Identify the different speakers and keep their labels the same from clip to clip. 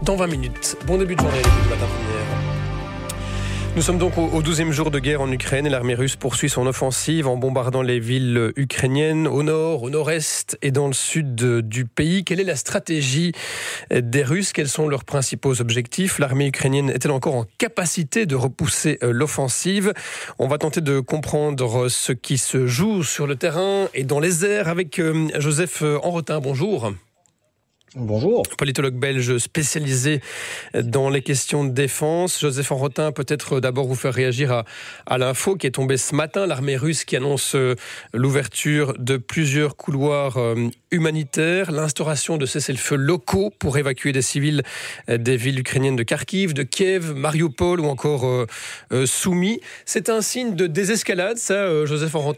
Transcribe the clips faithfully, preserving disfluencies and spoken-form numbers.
Speaker 1: dans vingt minutes. Bon début de journée à l'équipe du Matin Première. Nous sommes donc au douzième jour de guerre en Ukraine et l'armée russe poursuit son offensive en bombardant les villes ukrainiennes au nord, au nord-est et dans le sud du pays. Quelle est la stratégie des Russes ? Quels sont leurs principaux objectifs ? L'armée ukrainienne est-elle encore en capacité de repousser l'offensive ? On va tenter de comprendre ce qui se joue sur le terrain et dans les airs avec Joseph Enrotin. Bonjour.
Speaker 2: Bonjour.
Speaker 1: Politologue belge spécialisé dans les questions de défense. Joseph Enrotin, peut-être d'abord vous faire réagir à, à l'info qui est tombée ce matin. L'armée russe qui annonce l'ouverture de plusieurs couloirs humanitaires, l'instauration de cessez-le-feu locaux pour évacuer des civils des villes ukrainiennes de Kharkiv, de Kiev, Mariupol ou encore euh, euh, Soumy. C'est un signe de désescalade, ça, euh, Joseph Enrotin ?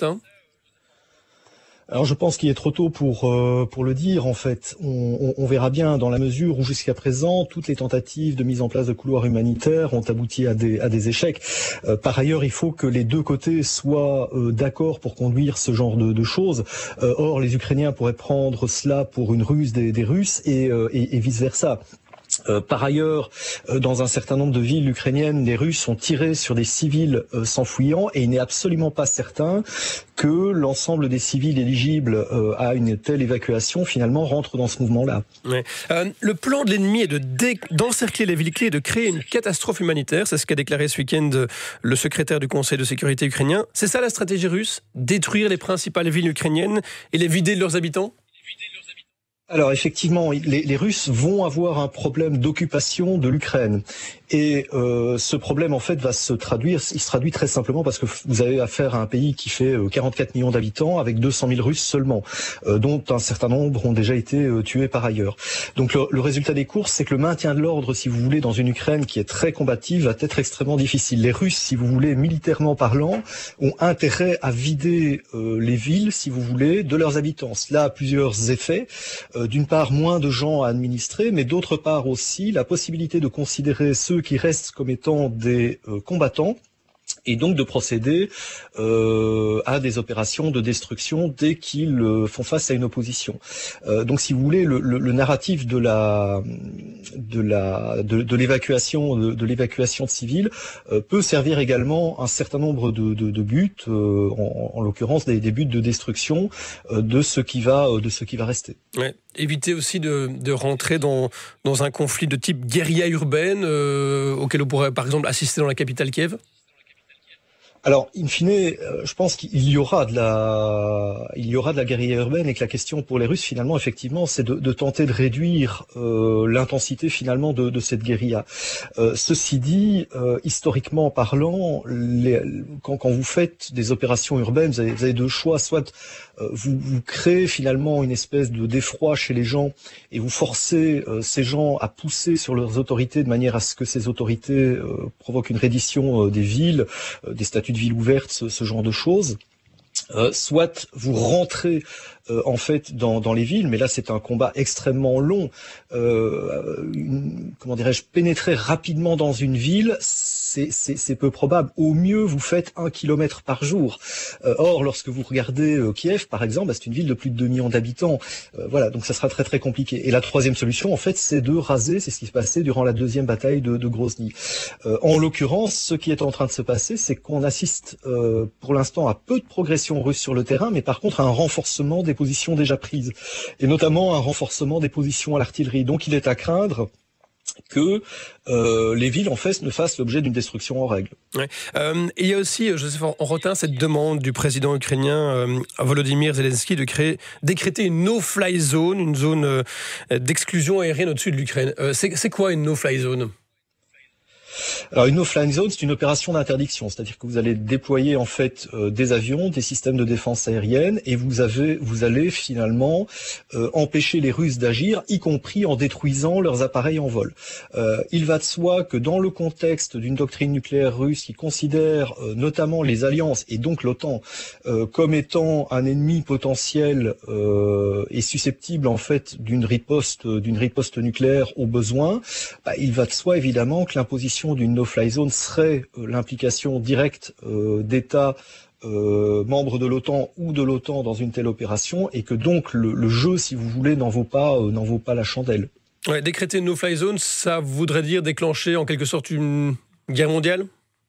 Speaker 2: Alors je pense qu'il est trop tôt pour euh, pour le dire en fait. On, on, on verra bien dans la mesure où jusqu'à présent toutes les tentatives de mise en place de couloirs humanitaires ont abouti à des à des échecs. Euh, par ailleurs, il faut que les deux côtés soient euh, d'accord pour conduire ce genre de, de choses. Euh, or, les Ukrainiens pourraient prendre cela pour une ruse des, des Russes et, euh, et, et vice versa. Euh, par ailleurs, euh, dans un certain nombre de villes ukrainiennes, les Russes ont tiré sur des civils euh, s'enfuyant et il n'est absolument pas certain que l'ensemble des civils éligibles euh, à une telle évacuation finalement rentrent dans ce mouvement-là.
Speaker 1: Ouais. Euh, le plan de l'ennemi est de dé- d'encercler les villes clés et de créer une catastrophe humanitaire. C'est ce qu'a déclaré ce week-end le secrétaire du Conseil de sécurité ukrainien. C'est ça la stratégie russe ? Détruire les principales villes ukrainiennes et les vider de leurs habitants ?
Speaker 2: Alors effectivement, les, les Russes vont avoir un problème d'occupation de l'Ukraine. Et euh, ce problème, en fait, va se traduire, il se traduit très simplement parce que vous avez affaire à un pays qui fait quarante-quatre millions d'habitants avec deux cent mille Russes seulement, euh, dont un certain nombre ont déjà été euh, tués par ailleurs. Donc le, le résultat des courses, c'est que le maintien de l'ordre, si vous voulez, dans une Ukraine qui est très combative, va être extrêmement difficile. Les Russes, si vous voulez, militairement parlant, ont intérêt à vider euh, les villes, si vous voulez, de leurs habitants. Cela a plusieurs effets. Euh, d'une part, moins de gens à administrer, mais d'autre part aussi la possibilité de considérer ceux qui restent comme étant des euh, combattants et donc de procéder euh, à des opérations de destruction dès qu'ils euh, font face à une opposition. Euh, donc, si vous voulez, le, le, le narratif de la de la de, de l'évacuation de, de l'évacuation de civils euh, peut servir également un certain nombre de, de, de buts, euh, en, en l'occurrence des, des buts de destruction euh, de ce qui va de ce qui va rester.
Speaker 1: Ouais. Éviter aussi de, de rentrer dans dans un conflit de type guérilla urbaine euh, auquel on pourrait par exemple assister dans la capitale Kiev.
Speaker 2: Alors, in fine, euh, je pense qu'il y aura de la, il y aura de la guérilla urbaine et que la question pour les Russes, finalement, effectivement, c'est de, de tenter de réduire euh, l'intensité, finalement, de, de cette guérilla. Euh, ceci dit, euh, historiquement parlant, les, quand, quand vous faites des opérations urbaines, vous avez, vous avez deux choix. Soit euh, vous, vous créez, finalement, une espèce de d'effroi chez les gens et vous forcez euh, ces gens à pousser sur leurs autorités de manière à ce que ces autorités euh, provoquent une reddition euh, des villes, euh, des statuts de ville ouverte, ce, ce genre de choses. Euh, soit vous rentrez euh, en fait dans, dans les villes, mais là c'est un combat extrêmement long. Euh, une, comment dirais-je, pénétrer rapidement dans une ville, c'est, c'est, c'est peu probable. Au mieux, vous faites un kilomètre par jour. Euh, or, lorsque vous regardez euh, Kiev, par exemple, bah, c'est une ville de plus de deux millions d'habitants. Euh, voilà, donc ça sera très très compliqué. Et la troisième solution, en fait, c'est de raser. C'est ce qui se passait durant la deuxième bataille de, de Grozny. Euh, en l'occurrence, ce qui est en train de se passer, c'est qu'on assiste euh, pour l'instant à peu de progression russe sur le terrain, mais par contre à un renforcement des positions déjà prises, et notamment un renforcement des positions à l'artillerie. Donc il est à craindre que euh, les villes en fait ne fassent l'objet d'une destruction en règle.
Speaker 1: Ouais. Euh, il y a aussi, Joseph Enrotin, cette demande du président ukrainien euh, Volodymyr Zelensky de créer, décréter une no-fly zone, une zone euh, d'exclusion aérienne au-dessus de l'Ukraine. Euh, c'est, c'est quoi une no-fly zone ?
Speaker 2: Alors une no-fly zone, c'est une opération d'interdiction, c'est-à-dire que vous allez déployer en fait euh, des avions, des systèmes de défense aérienne, et vous avez, vous allez finalement euh, empêcher les Russes d'agir, y compris en détruisant leurs appareils en vol. Euh, il va de soi que dans le contexte d'une doctrine nucléaire russe qui considère euh, notamment les alliances et donc l'OTAN euh, comme étant un ennemi potentiel euh, et susceptible en fait d'une riposte, d'une riposte nucléaire au besoin, bah, il va de soi évidemment que l'imposition d'une no-fly zone serait euh, l'implication directe euh, d'États euh, membres de l'OTAN ou de l'OTAN dans une telle opération, et que donc le, le jeu, si vous voulez, n'en vaut pas, euh, n'en vaut pas la chandelle.
Speaker 1: Ouais, décréter une no-fly zone, ça voudrait dire déclencher en quelque sorte une guerre mondiale ?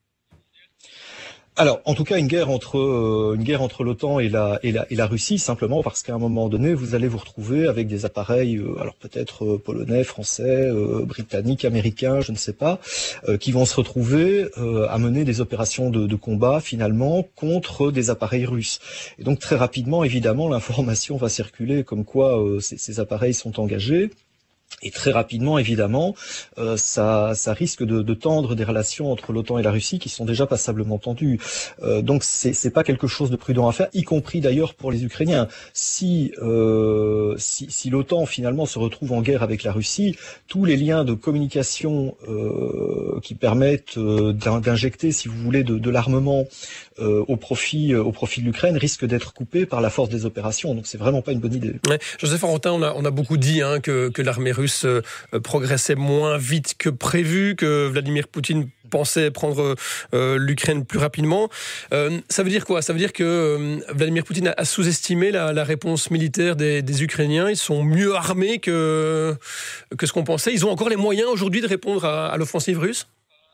Speaker 2: Alors, en tout cas, une guerre entre euh, une guerre entre l'OTAN et la, et la et la Russie, simplement parce qu'à un moment donné, vous allez vous retrouver avec des appareils, euh, alors peut-être euh, polonais, français, euh, britanniques, américains, je ne sais pas, euh, qui vont se retrouver euh, à mener des opérations de, de combat finalement contre des appareils russes. Et donc très rapidement, évidemment, l'information va circuler comme quoi euh, ces, ces appareils sont engagés. Et très rapidement, évidemment, euh, ça, ça risque de, de tendre des relations entre l'OTAN et la Russie qui sont déjà passablement tendues. Euh, donc, c'est, c'est pas quelque chose de prudent à faire, y compris d'ailleurs pour les Ukrainiens. Si, euh, si, si l'OTAN finalement se retrouve en guerre avec la Russie, tous les liens de communication euh, qui permettent euh, d'injecter, si vous voulez, de, de l'armement euh, au profit, euh, au profit de l'Ukraine risquent d'être coupés par la force des opérations. Donc, c'est vraiment pas une bonne idée.
Speaker 1: Ouais. Joseph Arentin, on a, on a beaucoup dit hein, que, que l'armée russe Euh, progressait moins vite que prévu, que Vladimir Poutine pensait prendre euh, l'Ukraine plus rapidement. Euh, ça veut dire quoi ? Ça veut dire que euh, Vladimir Poutine a, a sous-estimé la, la réponse militaire des, des Ukrainiens. Ils sont mieux armés que, que ce qu'on pensait. Ils ont encore les moyens aujourd'hui de répondre à, à l'offensive russe ?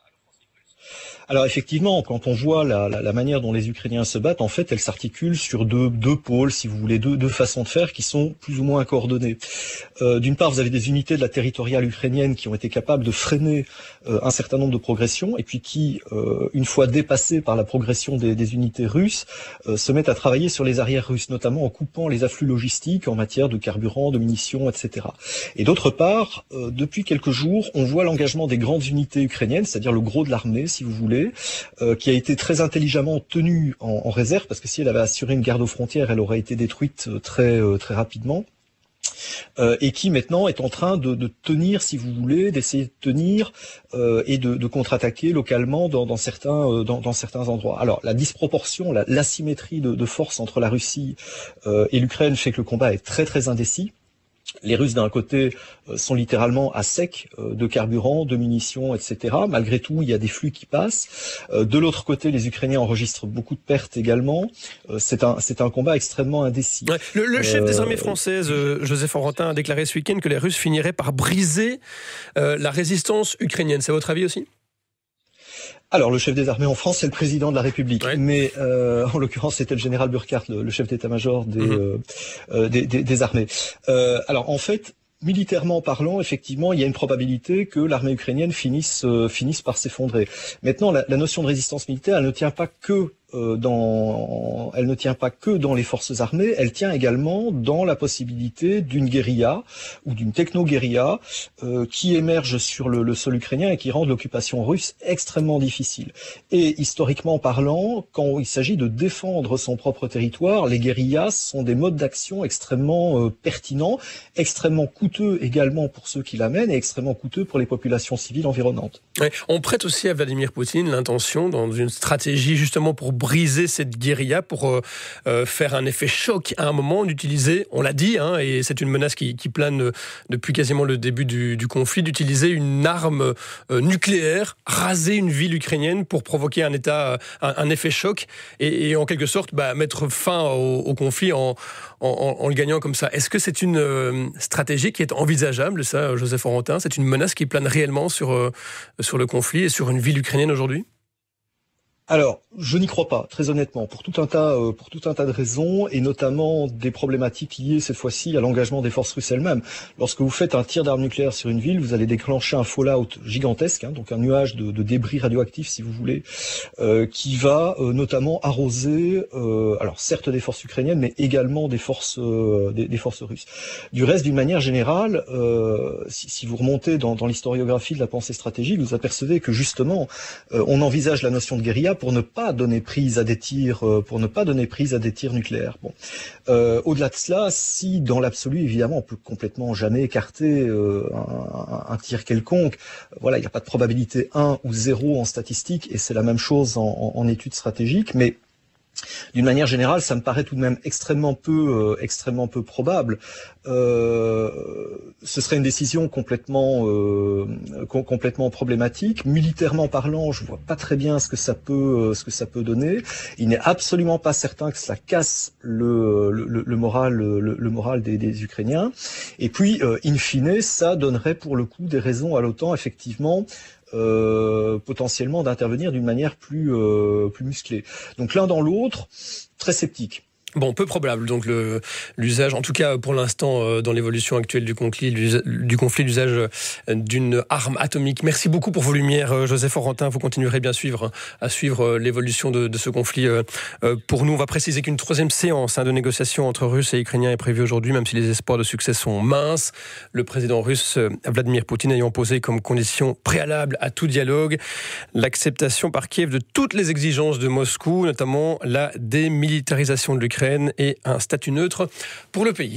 Speaker 2: Alors effectivement, quand on voit la, la, la manière dont les Ukrainiens se battent, en fait, elle s'articule sur deux, deux pôles, si vous voulez, deux, deux façons de faire qui sont plus ou moins coordonnées. Euh, d'une part, vous avez des unités de la territoriale ukrainienne qui ont été capables de freiner euh, un certain nombre de progressions, et puis qui, euh, une fois dépassées par la progression des, des unités russes, euh, se mettent à travailler sur les arrières russes, notamment en coupant les afflux logistiques en matière de carburant, de munitions, et cetera. Et d'autre part, euh, depuis quelques jours, on voit l'engagement des grandes unités ukrainiennes, c'est-à-dire le gros de l'armée, si vous voulez, Euh, qui a été très intelligemment tenue en, en réserve, parce que si elle avait assuré une garde aux frontières, elle aurait été détruite très euh, très rapidement. Euh, et qui maintenant est en train de, de tenir, si vous voulez, d'essayer de tenir euh, et de, de contre-attaquer localement dans, dans certains euh, dans, dans certains endroits. Alors la disproportion, la, l'asymétrie de, de force entre la Russie euh, et l'Ukraine fait que le combat est très très indécis. Les Russes, d'un côté, sont littéralement à sec de carburant, de munitions, et cetera. Malgré tout, il y a des flux qui passent. De l'autre côté, les Ukrainiens enregistrent beaucoup de pertes également. C'est un, c'est un combat extrêmement indécis.
Speaker 1: Ouais. Le, le chef euh... des armées françaises, Joseph Arentin, a déclaré ce week-end que les Russes finiraient par briser euh, la résistance ukrainienne. C'est votre avis aussi ?
Speaker 2: Alors, le chef des armées en France, c'est le président de la République.
Speaker 1: Ouais.
Speaker 2: Mais, euh, en l'occurrence, c'était le général Burkhardt, le, le chef d'état-major des, mmh. euh, euh, des, des, des armées. Euh, alors, en fait, militairement parlant, effectivement, il y a une probabilité que l'armée ukrainienne finisse, euh, finisse par s'effondrer. Maintenant, la, la notion de résistance militaire, elle ne tient pas que Euh, dans, elle ne tient pas que dans les forces armées, elle tient également dans la possibilité d'une guérilla ou d'une techno-guérilla euh, qui émerge sur le, le sol ukrainien et qui rend l'occupation russe extrêmement difficile. Et historiquement parlant, quand il s'agit de défendre son propre territoire, les guérillas sont des modes d'action extrêmement euh, pertinents, extrêmement coûteux également pour ceux qui l'amènent et extrêmement coûteux pour les populations civiles environnantes.
Speaker 1: Ouais, on prête aussi à Vladimir Poutine l'intention, dans une stratégie justement pour briser cette guérilla, pour euh, euh, faire un effet choc à un moment, d'utiliser, on l'a dit, hein, et c'est une menace qui, qui plane depuis quasiment le début du, du conflit, d'utiliser une arme euh, nucléaire, raser une ville ukrainienne pour provoquer un état, un, un effet choc, et, et en quelque sorte bah, mettre fin au, au conflit en, en, en le gagnant comme ça. Est-ce que c'est une euh, stratégie qui est envisageable, ça, Joseph Arentin ? C'est une menace qui plane réellement sur, euh, sur le conflit et sur une ville ukrainienne aujourd'hui ?
Speaker 2: Alors, je n'y crois pas, très honnêtement, pour tout un tas, euh, pour tout un tas de raisons, et notamment des problématiques liées cette fois-ci à l'engagement des forces russes elles-mêmes. Lorsque vous faites un tir d'arme nucléaire sur une ville, vous allez déclencher un fallout gigantesque, hein, donc un nuage de, de débris radioactifs, si vous voulez, euh, qui va euh, notamment arroser, euh, alors certes des forces ukrainiennes, mais également des forces, euh, des, des forces russes. Du reste, d'une manière générale, euh, si, si vous remontez dans, dans l'historiographie de la pensée stratégique, vous apercevez que justement, euh, on envisage la notion de guérilla pour ne pas donner prise à des tirs, pour ne pas donner prise à des tirs nucléaires. Bon, euh, au-delà de cela, si dans l'absolu, évidemment, on peut complètement jamais écarter euh, un, un tir quelconque. Voilà, il n'y a pas de probabilité un ou zéro en statistique, et c'est la même chose en, en, en études stratégiques, mais d'une manière générale, ça me paraît tout de même extrêmement peu, euh, extrêmement peu probable. Euh, ce serait une décision complètement, euh, com- complètement problématique. Militairement parlant, je vois pas très bien ce que ça peut, ce que ça peut donner. Il n'est absolument pas certain que cela casse le, le, le moral, le, le moral des, des Ukrainiens. Et puis, euh, in fine, ça donnerait pour le coup des raisons à l'OTAN, effectivement, Euh, potentiellement d'intervenir d'une manière plus, euh, plus musclée. Donc l'un dans l'autre, très sceptique.
Speaker 1: Bon, peu probable, donc le, l'usage, en tout cas pour l'instant, euh, dans l'évolution actuelle du conflit, du conflit, l'usage d'une arme atomique. Merci beaucoup pour vos lumières, euh, Joseph Orentin. Vous continuerez bien suivre, hein, à suivre euh, l'évolution de, de ce conflit. Euh, euh, pour nous, on va préciser qu'une troisième séance hein, de négociation entre Russes et Ukrainiens est prévue aujourd'hui, même si les espoirs de succès sont minces. Le président russe, euh, Vladimir Poutine, ayant posé comme condition préalable à tout dialogue l'acceptation par Kiev de toutes les exigences de Moscou, notamment la démilitarisation de l'Ukraine et un statut neutre pour le pays.